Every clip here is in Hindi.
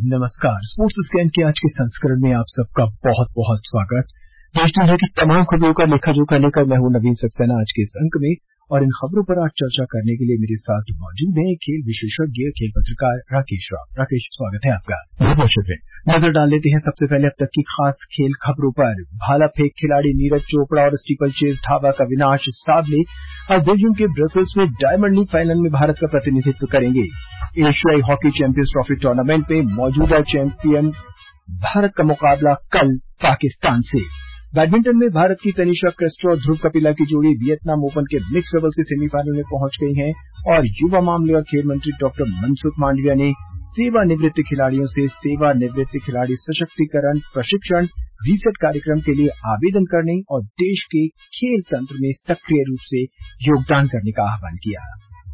नमस्कार। स्पोर्ट्स स्कैन के आज के संस्करण में आप सबका बहुत बहुत स्वागत। देश दुनिया की तमाम खबरों का लेखा जोखा लेकर मैं हूं नवीन सक्सेना आज के इस अंक में, और इन खबरों पर आज चर्चा करने के लिए मेरे साथ मौजूद हैं खेल विशेषज्ञ खेल पत्रकार राकेश राव। राकेश, स्वागत है आपका। बहुत शुक्रिया। नजर डाल लेते हैं सबसे पहले अब तक की खास खेल खबरों पर। भाला फेंक खिलाड़ी नीरज चोपड़ा और स्टीपल चेज धावक अविनाश साबले आज बेल्जियम के ब्रसेल्स में डायमंड लीग फाइनल में भारत का प्रतिनिधित्व करेंगे। एशियाई हॉकी चैंपियंस ट्रॉफी टूर्नामेंट में मौजूदा चैंपियन भारत का मुकाबला कल पाकिस्तान से। बैडमिंटन में भारत की तनिषा क्रिस्टो और ध्रुव कपिला की जोड़ी वियतनाम ओपन के मिक्स डबल्स के सेमीफाइनल में पहुंच गई है। और युवा मामले और खेल मंत्री डॉक्टर मनसुख मांडविया ने सेवानिवृत्त खिलाड़ियों से सेवानिवृत्त खिलाड़ी सशक्तिकरण प्रशिक्षण रीसेट कार्यक्रम के लिए आवेदन करने और देश के खेल तंत्र में सक्रिय रूप से योगदान करने का आह्वान किया।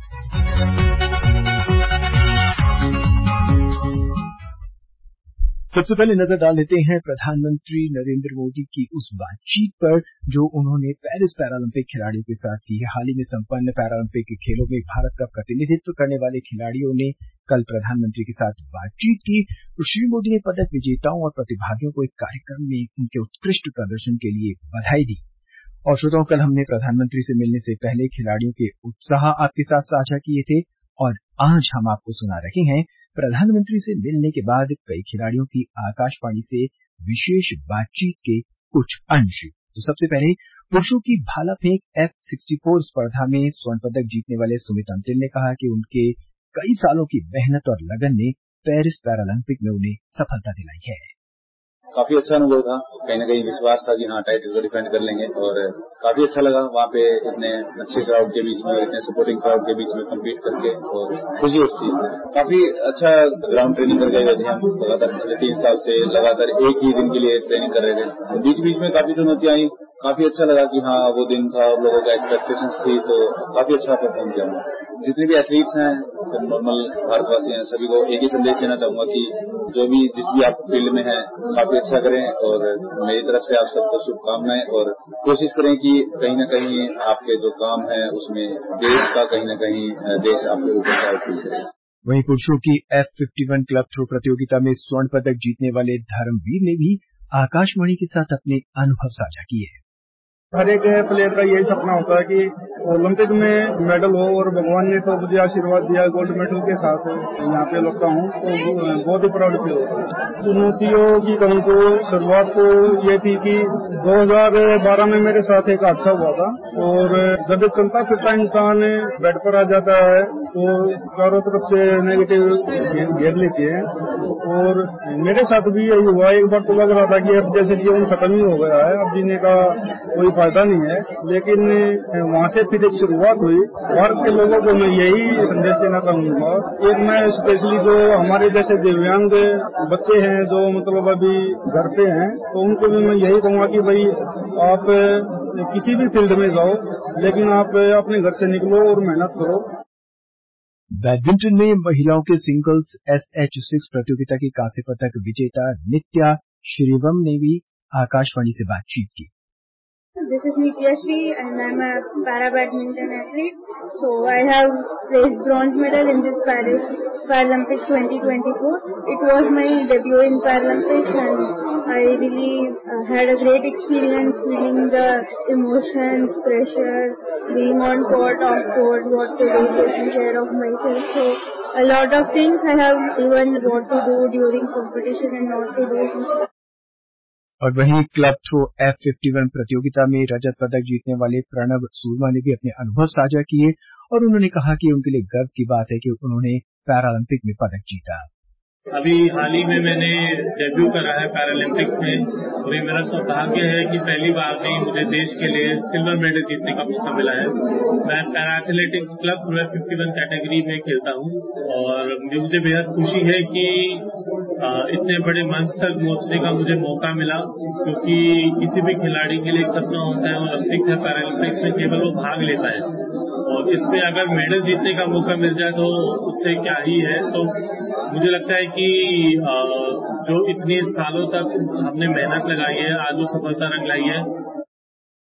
सबसे पहले नजर डाल लेते हैं प्रधानमंत्री नरेंद्र मोदी की उस बातचीत पर जो उन्होंने पेरिस पैरालंपिक खिलाड़ियों के साथ की है। हाल ही में संपन्न पैरालंपिक खेलों में भारत का प्रतिनिधित्व करने वाले खिलाड़ियों ने कल प्रधानमंत्री के साथ बातचीत की। तो श्री मोदी ने पदक विजेताओं और प्रतिभागियों को एक कार्यक्रम में उनके उत्कृष्ट प्रदर्शन के लिए बधाई दी। और श्रोताओं, कल हमने प्रधानमंत्री से मिलने से पहले खिलाड़ियों के उत्साह आपके साथ साझा किए थे, और आज हम आपको सुना रहे हैं प्रधानमंत्री से मिलने के बाद कई खिलाड़ियों की आकाशवाणी से विशेष बातचीत के कुछ अंश। तो सबसे पहले पुरुषों की भाला फेंक F64 स्पर्धा में स्वर्ण पदक जीतने वाले सुमित अंतिल ने कहा कि उनके कई सालों की मेहनत और लगन ने पेरिस पैरालंपिक में उन्हें सफलता दिलाई है। काफी अच्छा अनुभव था। कहीं न कहीं विश्वास था कि हाँ, टाइटल को डिफेंड कर लेंगे, और काफी अच्छा लगा वहाँ पे इतने अच्छे क्राउड के बीच में, इतने सपोर्टिंग क्राउड के बीच में कम्पीट करके, और खुशी उस चीज में। काफी अच्छा ग्राउंड ट्रेनिंग करके गए थे हम। लगातार पिछले 3 साल से लगातार एक ही दिन के लिए ट्रेनिंग कर रहे थे। बीच बीच में काफी चुनौतियां आई। काफी अच्छा लगा कि हाँ, वो दिन था और लोगों का एक्सपेक्टेशंस थी, तो काफी अच्छा परफॉर्म किया हमने। जितने भी एथलीट्स हैं, नॉर्मल भारतवासी हैं, सभी को एक ही संदेश देना चाहूंगा कि जो भी जिस भी आप फील्ड में हैं, काफी अच्छा करें, और मेरी तरफ से आप सबको शुभकामनाएं, और कोशिश करें कि कहीं न कहीं आपके जो काम है उसमें देश का कहीं न कहीं देश आपके ऊपर प्राउड फील करे। वहीं पुरुषों की F51 क्लब थ्रो प्रतियोगिता में स्वर्ण पदक जीतने वाले धर्मवीर ने भी आकाशवाणी के साथ अपने अनुभव साझा किए। हर एक प्लेयर का यही सपना होता है कि ओलंपिक में मेडल हो, और भगवान ने तो मुझे आशीर्वाद दिया गोल्ड मेडल के साथ यहाँ पे लगता हूँ, तो बहुत ही प्राउड फील होता है। चुनौतियों की कहूँ तो शुरुआत तो ये थी कि 2012 में मेरे साथ एक हादसा हुआ था, और जब चलता फिरता इंसान बेड पर आ जाता है तो चारों तरफ से नेगेटिव घेर लेते हैं, और मेरे साथ भी यही हुआ। एक बार तो लग रहा था कि अब जैसे जीवन खत्म ही हो गया है, अब जीने का कोई फायदा नहीं है, लेकिन वहाँ से फिर एक शुरुआत हुई। भारत के लोगों को मैं यही संदेश देना चाहूंगा। एक मैं स्पेशली जो हमारे जैसे दिव्यांग बच्चे हैं जो मतलब अभी घर पे हैं, तो उनको भी मैं यही कहूँगा कि भाई आप किसी भी फील्ड में जाओ, लेकिन आप अपने घर से निकलो और मेहनत करो। बैडमिंटन में महिलाओं के सिंगल्स SH6 प्रतियोगिता की कांस्य पदक विजेता नित्या श्रीवम ने भी आकाशवाणी से बातचीत की। This is Nitya Shri and I'm a para badminton athlete. So I have raised bronze medal in this Paris Paralympics 2024. It was my debut in Paralympics and I really had a great experience feeling the emotions, pressure, being on court, off court, what to do, taking care of myself. So a lot of things I have even what to do during competition and not to do. और वहीं क्लब थ्रो F51 प्रतियोगिता में रजत पदक जीतने वाले प्रणव सूरमा ने भी अपने अनुभव साझा किए, और उन्होंने कहा कि उनके लिए गर्व की बात है कि उन्होंने पैरालंपिक में पदक जीता। अभी हाल ही में मैंने डेब्यू करा है पैरालंपिक्स में, और ये मेरा सौभाग्य है कि पहली बार में मुझे देश के लिए सिल्वर मेडल जीतने का मौका मिला है। मैं para athletics club throw F51 category में खेलता हूँ, और मुझे बेहद खुशी है कि इतने बड़े मंच तक पहुंचने का मुझे मौका मिला, क्योंकि किसी भी खिलाड़ी के लिए एक सपना होता है ओलंपिक्स या पैरालंपिक्स में केवल वो भाग लेता है, और इसमें अगर मेडल जीतने का मौका मिल जाए तो उससे क्या ही है। तो मुझे लगता है कि जो इतने सालों तक हमने मेहनत लगाई है, आज वो सफलता रंग लाई है।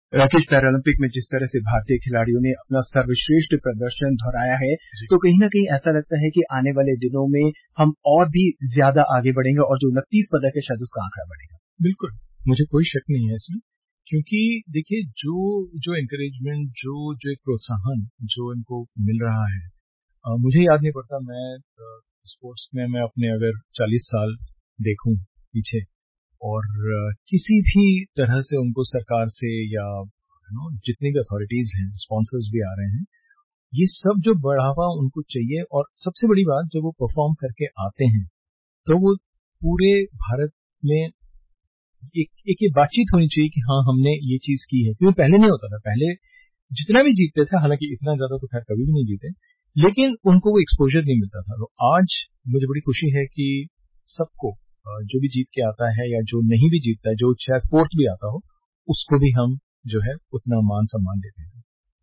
राकेश, पैरालंपिक में जिस तरह से भारतीय खिलाड़ियों ने अपना सर्वश्रेष्ठ प्रदर्शन दोहराया है, तो कहीं ना कहीं ऐसा लगता है कि आने वाले दिनों में हम और भी ज्यादा आगे बढ़ेंगे और जो 29 पदक है शायद उसका आंकड़ा बढ़ेगा। बिल्कुल, मुझे कोई शक नहीं है इसमें, क्योंकि देखिए जो एनकरेजमेंट, जो एक प्रोत्साहन जो इनको मिल रहा है, मुझे याद नहीं पड़ता, मैं स्पोर्ट्स में मैं अपने अगर 40 साल देखूं पीछे, और किसी भी तरह से उनको सरकार से या जितनी भी अथॉरिटीज हैं, स्पॉन्सर्स भी आ रहे हैं, ये सब जो बढ़ावा उनको चाहिए, और सबसे बड़ी बात जब वो परफॉर्म करके आते हैं तो वो पूरे भारत में एक ये बातचीत होनी चाहिए कि हाँ हमने ये चीज की है, क्योंकि पहले नहीं होता था। पहले जितना भी जीतते थे, हालांकि इतना ज्यादा तो खैर कभी भी नहीं जीते, लेकिन उनको वो एक्सपोजर नहीं मिलता था। तो आज मुझे बड़ी खुशी है कि सबको जो भी जीत के आता है या जो नहीं भी जीतता है, जो शायद फोर्थ भी आता हो, उसको भी हम जो है उतना मान सम्मान देते हैं।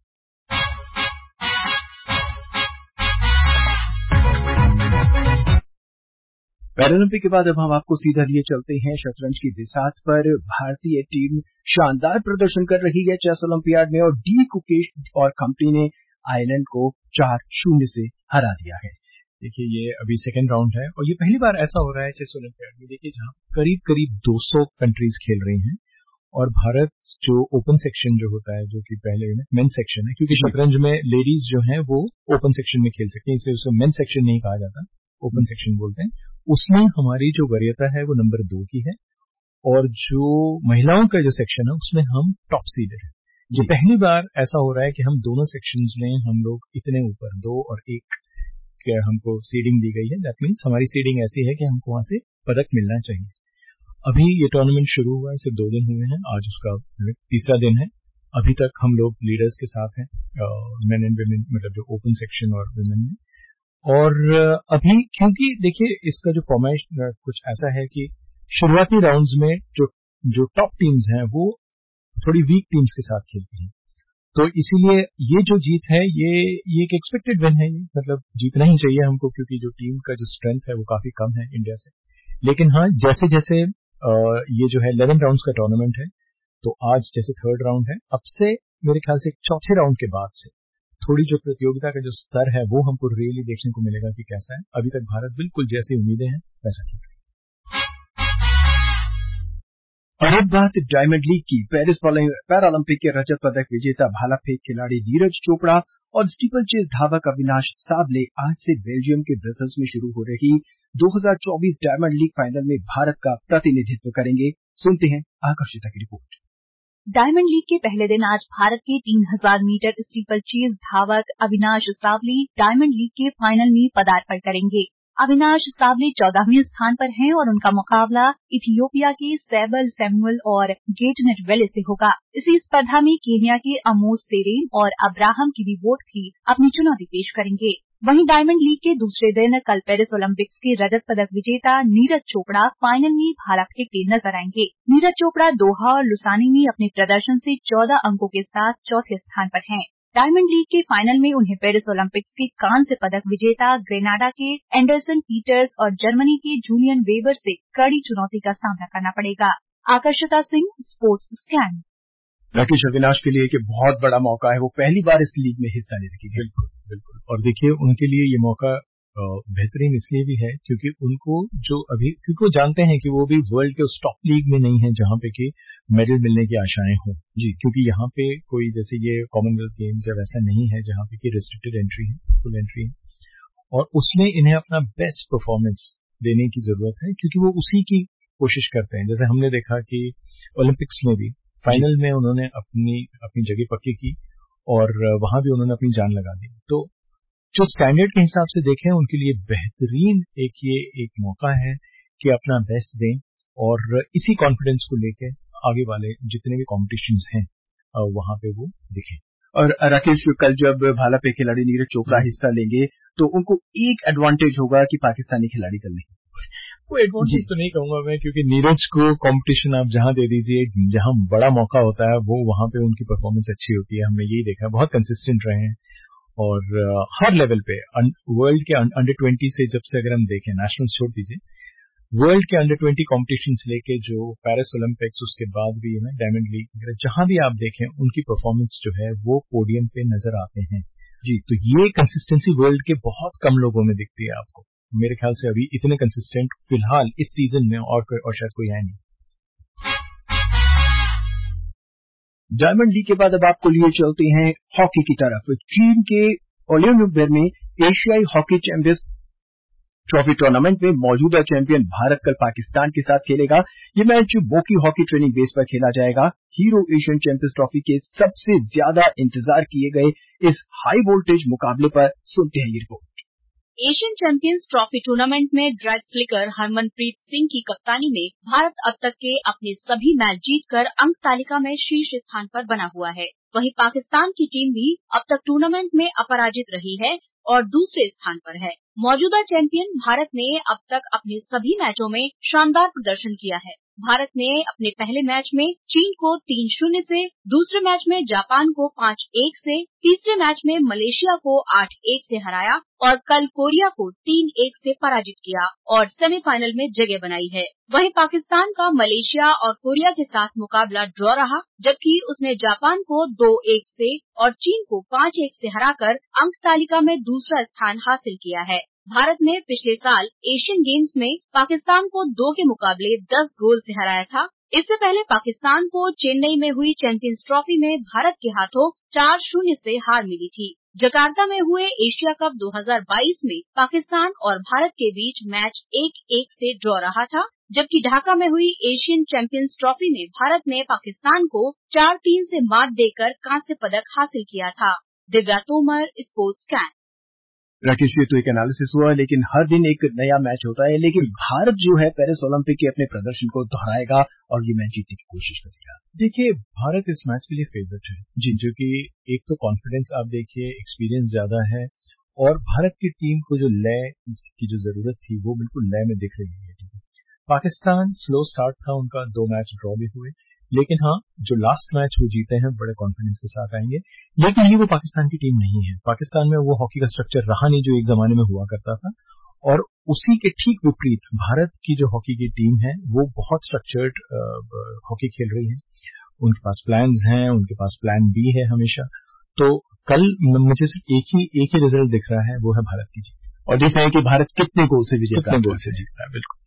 पैरालंपिक के बाद अब हम आपको सीधा लिए चलते हैं शतरंज की बिसात पर। भारतीय टीम शानदार प्रदर्शन कर रही है चेस ओलंपियाड में, और डी कुकेश और कंपनी ने आयरलैंड को 4-0 से हरा दिया है। देखिए, ये अभी सेकेंड राउंड है और ये पहली बार ऐसा हो रहा है चेस ओलंपियाड में, देखिए, जहां करीब 200 कंट्रीज खेल रही हैं, और भारत जो ओपन सेक्शन जो होता है, जो कि पहले मेन सेक्शन है, क्योंकि शतरंज में लेडीज जो हैं वो ओपन सेक्शन में खेल सकती हैं, इसलिए उसे मेन सेक्शन नहीं कहा जाता, ओपन सेक्शन बोलते हैं। उसमें हमारी जो वरीयता है वो नंबर 2 की है, और जो महिलाओं का जो सेक्शन है उसमें हम टॉप सीडर है। ये पहली बार ऐसा हो रहा है कि हम दोनों सेक्शंस में हम लोग इतने ऊपर 2 और 1 हमको सीडिंग दी गई है। दैट मीन्स हमारी सीडिंग ऐसी है कि हमको वहां से पदक मिलना चाहिए। अभी ये टूर्नामेंट शुरू हुआ है, सिर्फ 2 दिन हुए हैं, आज उसका तीसरा दिन है। अभी तक हम लोग लीडर्स के साथ हैं, मेन एंड विमेन, मतलब जो ओपन सेक्शन और विमेन में। और अभी क्योंकि देखिए इसका जो फॉर्मेट कुछ ऐसा है कि शुरुआती राउंड्स में जो टॉप टीम्स हैं वो थोड़ी वीक टीम्स के साथ खेलती हैं, तो इसीलिए ये जो जीत है ये एक एक्सपेक्टेड विन है। मतलब जीतना ही चाहिए हमको, क्योंकि जो टीम का जो स्ट्रेंथ है वो काफी कम है इंडिया से। लेकिन हाँ, जैसे जैसे ये जो है 11 राउंड्स का टूर्नामेंट है, तो आज जैसे थर्ड राउंड है, अब से मेरे ख्याल से चौथे राउंड के बाद से थोड़ी जो प्रतियोगिता का जो स्तर है वो हमको रियली देखने को मिलेगा कि कैसा है। अभी तक भारत बिल्कुल जैसी उम्मीदें हैं वैसा खेल रही है। और अब बात डायमंड लीग की। पेरिस पैरालंपिक के रजत पदक विजेता भाला फेंक खिलाड़ी नीरज चोपड़ा और स्टीपल चेज धावक अविनाश साबले आज से बेल्जियम के ब्रसेल्स में शुरू हो रही 2024 डायमंड लीग फाइनल में भारत का प्रतिनिधित्व करेंगे। सुनते हैं आकर्षिता की रिपोर्ट। डायमंड लीग के पहले दिन आज भारत के 3000 मीटर स्टीपल चेज धावक अविनाश साबले डायमंड लीग के फाइनल में पदार्पण करेंगे। अविनाश साबले 14वें स्थान पर हैं और उनका मुकाबला इथियोपिया के सैबल सैमुअल और गेटनेट वेले से होगा। इसी स्पर्धा में केन्या के अमोस सेरेन और अब्राहम किबीवोट भी अपनी चुनौती पेश करेंगे। वहीं डायमंड लीग के दूसरे दिन कल पेरिस ओलंपिक्स के रजत पदक विजेता नीरज चोपड़ा फाइनल में भाला फेंकते नजर आएंगे। नीरज चोपड़ा दोहा और लुसानी में अपने प्रदर्शन से 14 अंकों के साथ चौथे स्थान पर हैं। डायमंड लीग के फाइनल में उन्हें पेरिस ओलंपिक्स के कांस्य पदक विजेता ग्रेनाडा के एंडरसन पीटर्स और जर्मनी के जूलियन वेबर से कड़ी चुनौती का सामना करना पड़ेगा। Akarshita Singh, sports scan. राकेश, अविनाश के लिए एक बहुत बड़ा मौका है, वो पहली बार इस लीग में हिस्सा ले रही है। बिल्कुल। और देखिए उनके लिए ये मौका बेहतरीन इसलिए भी है क्योंकि उनको क्योंकि वो जानते हैं कि वो भी वर्ल्ड के उस टॉप लीग में नहीं है जहां पे कि मेडल मिलने की आशाएं हों। जी, क्योंकि यहाँ पे कोई जैसे ये कॉमनवेल्थ गेम्स या वैसा नहीं है जहां पे कि रिस्ट्रिक्टेड एंट्री है, फुल एंट्री है, और उसमें इन्हें अपना बेस्ट परफॉर्मेंस देने की जरूरत है क्योंकि वो उसी की कोशिश करते हैं। जैसे हमने देखा कि ओलंपिक्स में भी फाइनल में उन्होंने अपनी जगह पक्की की और वहां भी उन्होंने अपनी जान लगा दी। तो जो स्टैंडर्ड के हिसाब से देखें उनके लिए बेहतरीन एक मौका है कि अपना बेस्ट दें और इसी कॉन्फिडेंस को लेके आगे वाले जितने भी कॉम्पिटिशन्स हैं वहां पे वो दिखें। और राकेश, कल जब भाला पे खिलाड़ी नीरज चोपड़ा हिस्सा लेंगे तो उनको एक एडवांटेज होगा कि पाकिस्तानी खिलाड़ी कल नहीं। वो एडवांटेज तो नहीं कहूंगा मैं, क्योंकि नीरज को कंपटीशन आप जहां दे दीजिए, जहां बड़ा मौका होता है वो वहां पे उनकी परफॉर्मेंस अच्छी होती है। हमने यही देखा है, बहुत कंसिस्टेंट रहे हैं और हर लेवल पे वर्ल्ड के अंडर 20 से जब से अगर हम देखें, नेशनल छोड़ दीजिए, वर्ल्ड के अंडर 20 कॉम्पिटिशन्स लेके जो पेरिस ओलंपिक्स, उसके बाद भी डायमंड लीग, जहां भी आप देखें उनकी परफॉर्मेंस जो है वो पोडियम पे नजर आते हैं जी। तो ये कंसिस्टेंसी वर्ल्ड के बहुत कम लोगों में दिखती है आपको। मेरे ख्याल से अभी इतने कंसिस्टेंट फिलहाल इस सीजन में और शायद कोई है नहीं। डायमंड लीग के बाद अब आपको लिए चलते हैं हॉकी की तरफ। चीन के ओलियनबर्ग में एशियाई हॉकी चैंपियंस ट्रॉफी टूर्नामेंट में मौजूदा चैंपियन भारत कल पाकिस्तान के साथ खेलेगा। ये मैच बोकी हॉकी ट्रेनिंग बेस पर खेला जाएगा। हीरो एशियन चैंपियंस ट्रॉफी के सबसे ज्यादा इंतजार किए गए इस हाई वोल्टेज मुकाबले पर सुनते हैं ये report. Asian Champions Trophy tournament में ड्रैग फ्लिकर हरमनप्रीत सिंह की कप्तानी में भारत अब तक के अपने सभी मैच जीतकर अंक तालिका में शीर्ष स्थान पर बना हुआ है। वहीं पाकिस्तान की टीम भी अब तक टूर्नामेंट में अपराजित रही है और दूसरे स्थान पर है। मौजूदा चैंपियन भारत ने अब तक अपने सभी मैचों में शानदार प्रदर्शन किया है। भारत ने अपने पहले मैच में चीन को 3-0 से, दूसरे मैच में जापान को 5-1 से, तीसरे मैच में मलेशिया को 8-1 से हराया और कल कोरिया को 3-1 से पराजित किया और सेमीफाइनल में जगह बनाई है। वहीं पाकिस्तान का मलेशिया और कोरिया के साथ मुकाबला ड्रॉ रहा, जबकि उसने जापान को 2-1 से और चीन को 5-1 से हराकर अंक तालिका में दूसरा स्थान हासिल किया है। भारत ने पिछले साल एशियन गेम्स में पाकिस्तान को 2 के मुकाबले 10 गोल से हराया था। इससे पहले पाकिस्तान को चेन्नई में हुई चैंपियंस ट्रॉफी में भारत के हाथों 4-0 से हार मिली थी। जकार्ता में हुए एशिया कप 2022 में पाकिस्तान और भारत के बीच मैच 1-1 से ड्रॉ रहा था, जबकि ढाका में हुई एशियन चैंपियंस ट्रॉफी में भारत ने पाकिस्तान को 4-3 से मात देकर कांस्य पदक हासिल किया था। Divya Tomar, sports can. राकेश, ये तो एक एनालिसिस हुआ, लेकिन हर दिन एक नया मैच होता है। लेकिन भारत जो है पेरिस ओलंपिक के अपने प्रदर्शन को दोहराएगा और ये मैच जीतने की कोशिश करेगा। देखिए, भारत इस मैच के लिए फेवरेट है जी, जो कि एक तो कॉन्फिडेंस आप देखिए, एक्सपीरियंस ज्यादा है और भारत की टीम को जो लय की जो जरूरत थी वो बिल्कुल लय में दिख रही है। पाकिस्तान स्लो स्टार्ट था उनका, 2 मैच ड्रॉ भी हुए, लेकिन हाँ, जो लास्ट मैच वो जीते हैं बड़े कॉन्फिडेंस के साथ आएंगे। लेकिन ये वो पाकिस्तान की टीम नहीं है। पाकिस्तान में वो हॉकी का स्ट्रक्चर रहा नहीं जो एक जमाने में हुआ करता था, और उसी के ठीक विपरीत भारत की जो हॉकी की टीम है वो बहुत स्ट्रक्चर्ड हॉकी खेल रही है। उनके पास प्लान्स हैं, उनके पास प्लान बी है हमेशा। तो कल मुझे सिर्फ एक ही रिजल्ट दिख रहा है, वो है भारत की जीत। और देख रहे हैं कि भारत कितने गोल से जीतता है। बिल्कुल।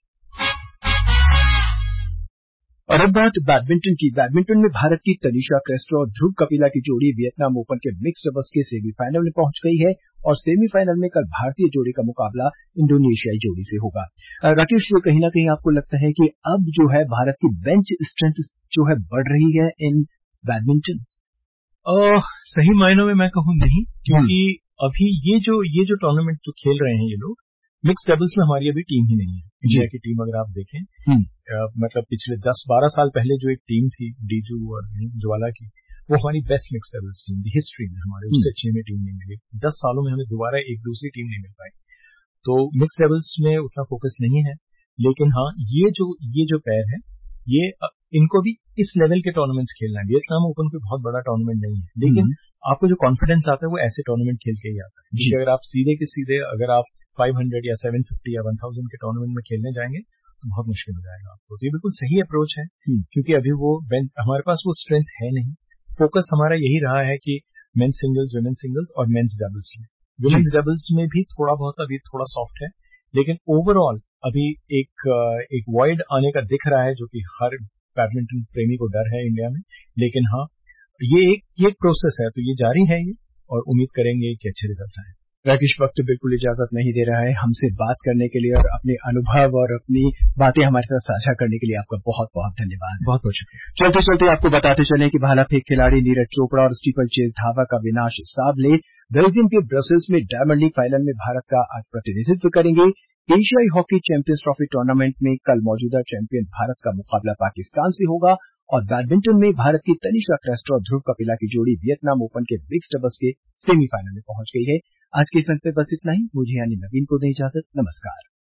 और अब बात बैडमिंटन की। बैडमिंटन में भारत की तनिषा क्रेस्टो और ध्रुव कपिला की जोड़ी वियतनाम ओपन के मिक्स्ड डबल्स के सेमीफाइनल में पहुंच गई है और सेमीफाइनल में कल भारतीय जोड़ी का मुकाबला इंडोनेशियाई जोड़ी से होगा। राकेश, कहीं ना कहीं आपको लगता है कि अब जो है भारत की बेंच स्ट्रेंथ जो है बढ़ रही है इन बैडमिंटन? सही मायनों में मैं कहूँ नहीं, क्योंकि अभी ये जो टूर्नामेंट जो खेल रहे हैं ये लोग, मिक्स डबल्स में हमारी अभी टीम ही नहीं है। इंडिया की टीम अगर आप देखें, मतलब पिछले 10-12 साल पहले जो एक टीम थी डीजू और ज्वाला की, वो हमारी बेस्ट मिक्स डबल्स टीम थी हिस्ट्री में हमारे, उससे अच्छी में टीम नहीं मिली। 10 सालों में हमें दोबारा एक दूसरी टीम नहीं मिल पाई। तो मिक्स डबल्स में उतना फोकस नहीं है। लेकिन हाँ, ये जो पैर है, ये इनको भी इस लेवल के टूर्नामेंट्स खेलना है। वियतनाम ओपन कोई बहुत बड़ा टूर्नामेंट नहीं है, लेकिन आपको जो कॉन्फिडेंस आता है वो ऐसे टूर्नामेंट खेल के ही आता है। क्योंकि अगर आप सीधे के सीधे अगर आप 500 या 750 या 1000 के टूर्नामेंट में खेलने जाएंगे तो बहुत मुश्किल हो जाएगा आपको। तो ये बिल्कुल सही अप्रोच है, क्योंकि अभी वो हमारे पास वो स्ट्रेंथ है नहीं। फोकस हमारा यही रहा है कि मेंस सिंगल्स, वुमेन्स सिंगल्स और मेंस डबल्स में। वुमेन्स डबल्स में भी थोड़ा बहुत अभी थोड़ा सॉफ्ट है, लेकिन ओवरऑल अभी एक वॉइड आने का दिख रहा है, जो कि हर बैडमिंटन प्रेमी को डर है इंडिया में। लेकिन हाँ, ये एक प्रोसेस है, तो ये जारी है ये, और उम्मीद करेंगे कि अच्छे रिजल्ट आए। राकेश, वक्त बिल्कुल इजाजत नहीं दे रहा है हमसे बात करने के लिए और अपने अनुभव और अपनी बातें हमारे साथ साझा करने के लिए आपका बहुत बहुत धन्यवाद। बहुत बहुत शुक्रिया। चलते चलते आपको बताते चलें कि भाला फेंक खिलाड़ी नीरज चोपड़ा और स्टीपल चेज धावक अविनाश सावले बेल्जियम के ब्रसेल्स में डायमंड लीग फाइनल में भारत का आज प्रतिनिधित्व करेंगे। एशियाई हॉकी चैंपियंस ट्रॉफी टूर्नामेंट में कल मौजूदा चैंपियन भारत का मुकाबला पाकिस्तान से होगा और बैडमिंटन में भारत की तनिषा क्रेस्टो और ध्रुव कपिला की जोड़ी वियतनाम ओपन के मिक्स्ड डबल्स के सेमीफाइनल में पहुंच गई है। आज के इस अंक पे बस इतना ही। मुझे यानी नवीन को दें इजाजत। नमस्कार।